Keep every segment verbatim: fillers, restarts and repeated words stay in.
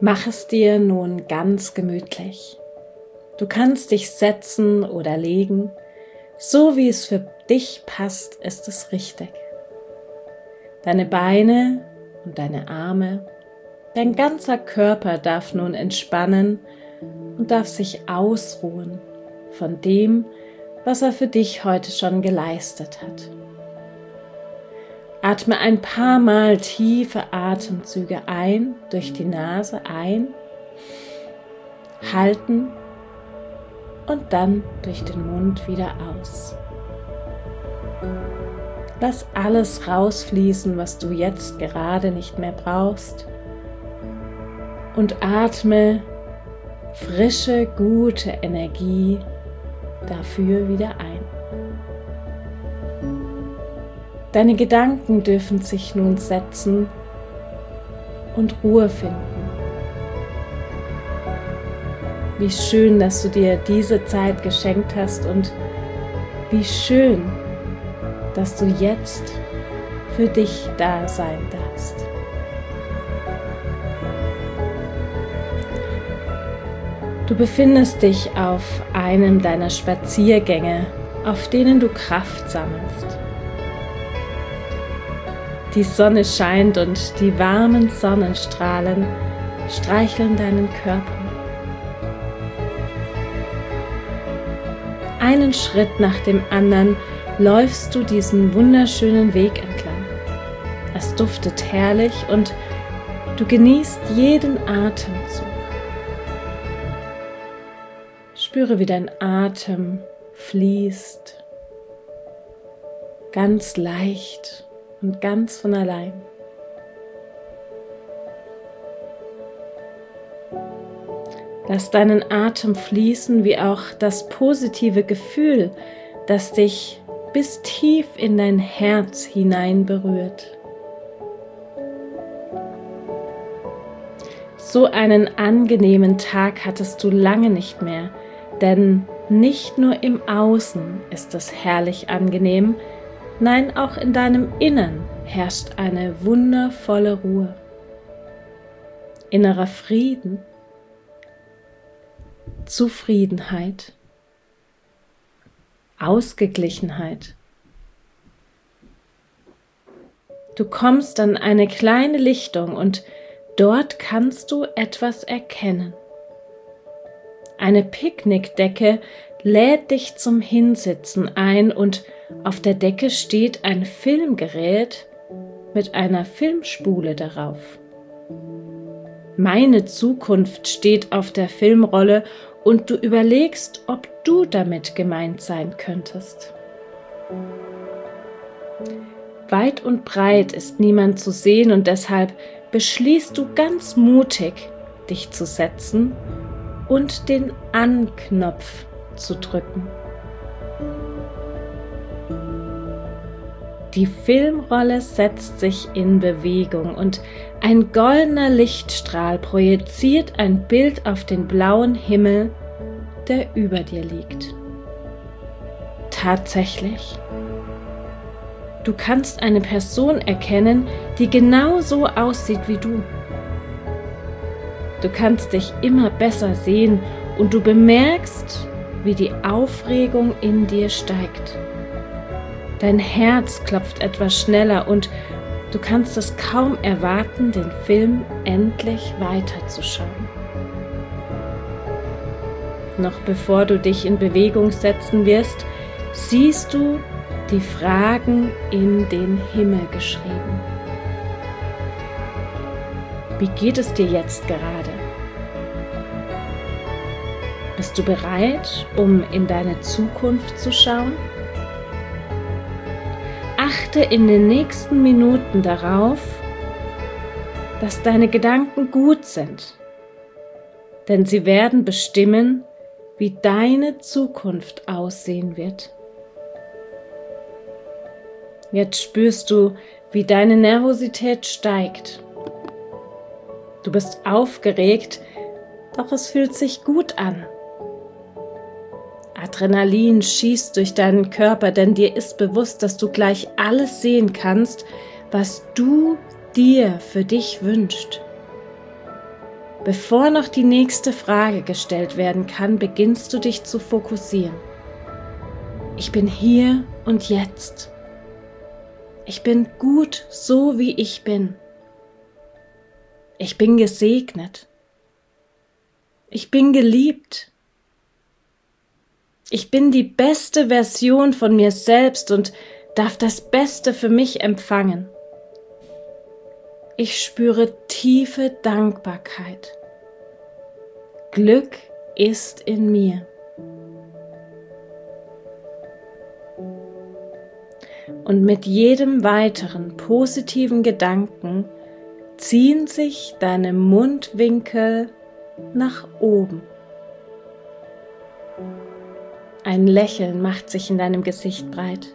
Mach es dir nun ganz gemütlich. Du kannst dich setzen oder legen, so wie es für dich passt, ist es richtig. Deine Beine und deine Arme, dein ganzer Körper darf nun entspannen und darf sich ausruhen von dem, was er für dich heute schon geleistet hat. Atme ein paar Mal tiefe Atemzüge ein, durch die Nase ein, halten und dann durch den Mund wieder aus. Lass alles rausfließen, was du jetzt gerade nicht mehr brauchst, und atme frische, gute Energie dafür wieder ein. Deine Gedanken dürfen sich nun setzen und Ruhe finden. Wie schön, dass du dir diese Zeit geschenkt hast und wie schön, dass du jetzt für dich da sein darfst. Du befindest dich auf einem deiner Spaziergänge, auf denen du Kraft sammelst. Die Sonne scheint und die warmen Sonnenstrahlen streicheln deinen Körper. Einen Schritt nach dem anderen läufst du diesen wunderschönen Weg entlang. Es duftet herrlich und du genießt jeden Atemzug. Spüre, wie dein Atem fließt, ganz leicht und ganz von allein. Lass deinen Atem fließen, wie auch das positive Gefühl, das dich bis tief in dein Herz hinein berührt. So einen angenehmen Tag hattest du lange nicht mehr, denn nicht nur im Außen ist es herrlich angenehm, nein, auch in deinem Innern herrscht eine wundervolle Ruhe, innerer Frieden, Zufriedenheit, Ausgeglichenheit. Du kommst an eine kleine Lichtung und dort kannst du etwas erkennen. Eine Picknickdecke lädt dich zum Hinsitzen ein und auf der Decke steht ein Filmgerät mit einer Filmspule darauf. Meine Zukunft steht auf der Filmrolle und du überlegst, ob du damit gemeint sein könntest. Weit und breit ist niemand zu sehen und deshalb beschließt du ganz mutig, dich zu setzen und den An-Knopf zu drücken. Die Filmrolle setzt sich in Bewegung und ein goldener Lichtstrahl projiziert ein Bild auf den blauen Himmel, der über dir liegt. Tatsächlich, du kannst eine Person erkennen, die genau so aussieht wie du. Du kannst dich immer besser sehen und du bemerkst, wie die Aufregung in dir steigt. Dein Herz klopft etwas schneller und du kannst es kaum erwarten, den Film endlich weiterzuschauen. Noch bevor du dich in Bewegung setzen wirst, siehst du die Fragen in den Himmel geschrieben. Wie geht es dir jetzt gerade? Bist du bereit, um in deine Zukunft zu schauen? Achte in den nächsten Minuten darauf, dass deine Gedanken gut sind, denn sie werden bestimmen, wie deine Zukunft aussehen wird. Jetzt spürst du, wie deine Nervosität steigt. Du bist aufgeregt, doch es fühlt sich gut an. Adrenalin schießt durch deinen Körper, denn dir ist bewusst, dass du gleich alles sehen kannst, was du dir für dich wünschst. Bevor noch die nächste Frage gestellt werden kann, beginnst du dich zu fokussieren. Ich bin hier und jetzt. Ich bin gut, so wie ich bin. Ich bin gesegnet. Ich bin geliebt. Ich bin die beste Version von mir selbst und darf das Beste für mich empfangen. Ich spüre tiefe Dankbarkeit. Glück ist in mir. Und mit jedem weiteren positiven Gedanken ziehen sich deine Mundwinkel nach oben. Ein Lächeln macht sich in deinem Gesicht breit.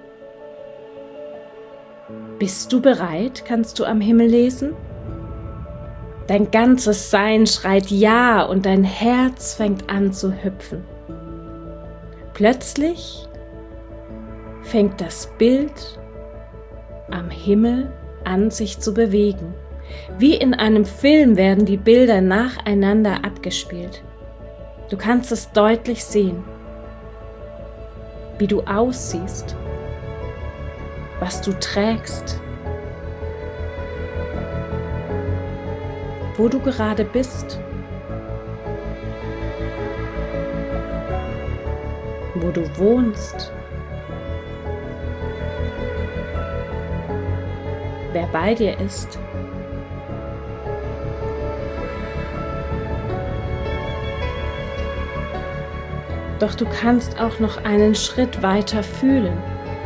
Bist du bereit, kannst du am Himmel lesen? Dein ganzes Sein schreit Ja und dein Herz fängt an zu hüpfen. Plötzlich fängt das Bild am Himmel an, sich zu bewegen. Wie in einem Film werden die Bilder nacheinander abgespielt. Du kannst es deutlich sehen, wie du aussiehst, was du trägst, wo du gerade bist, wo du wohnst, wer bei dir ist. Doch du kannst auch noch einen Schritt weiter fühlen.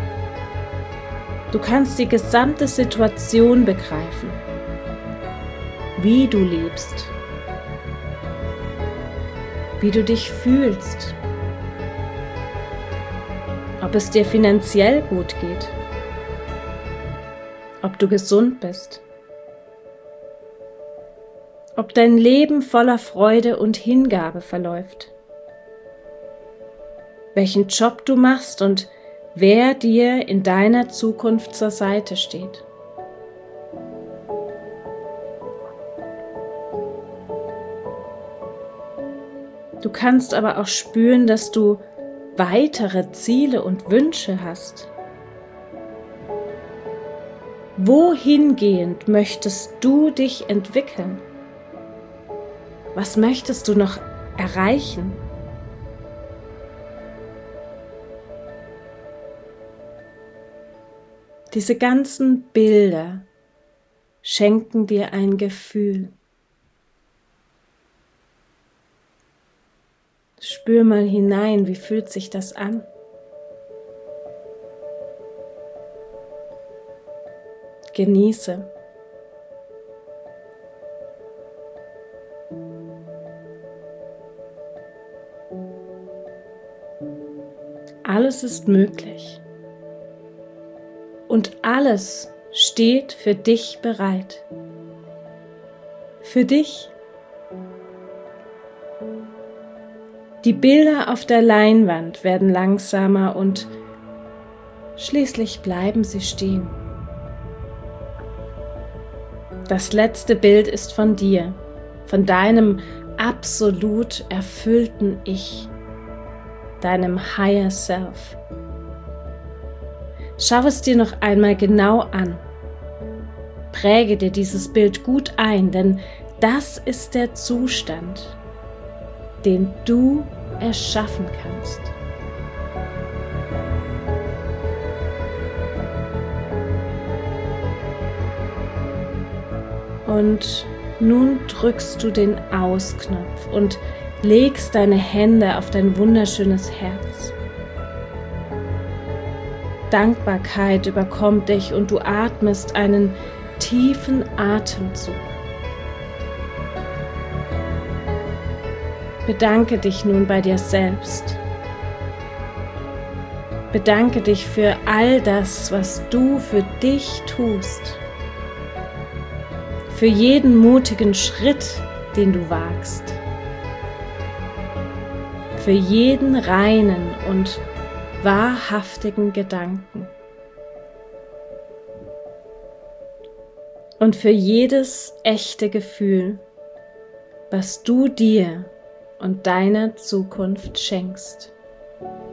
Du kannst die gesamte Situation begreifen, wie du lebst, wie du dich fühlst, ob es dir finanziell gut geht, ob du gesund bist, ob dein Leben voller Freude und Hingabe verläuft, welchen Job du machst und wer dir in deiner Zukunft zur Seite steht. Du kannst aber auch spüren, dass du weitere Ziele und Wünsche hast. Wohingehend möchtest du dich entwickeln? Was möchtest du noch erreichen? Diese ganzen Bilder schenken dir ein Gefühl. Spür mal hinein, wie fühlt sich das an? Genieße. Alles ist möglich. Und alles steht für dich bereit. Für dich. Die Bilder auf der Leinwand werden langsamer und schließlich bleiben sie stehen. Das letzte Bild ist von dir, von deinem absolut erfüllten Ich, deinem Higher Self. Schau es dir noch einmal genau an. Präge dir dieses Bild gut ein, denn das ist der Zustand, den du erschaffen kannst. Und nun drückst du den Ausknopf und legst deine Hände auf dein wunderschönes Herz. Dankbarkeit überkommt dich und du atmest einen tiefen Atemzug. Bedanke dich nun bei dir selbst. Bedanke dich für all das, was du für dich tust. Für jeden mutigen Schritt, den du wagst. Für jeden reinen und wahrhaftigen Gedanken. Und für jedes echte Gefühl, was du dir und deiner Zukunft schenkst.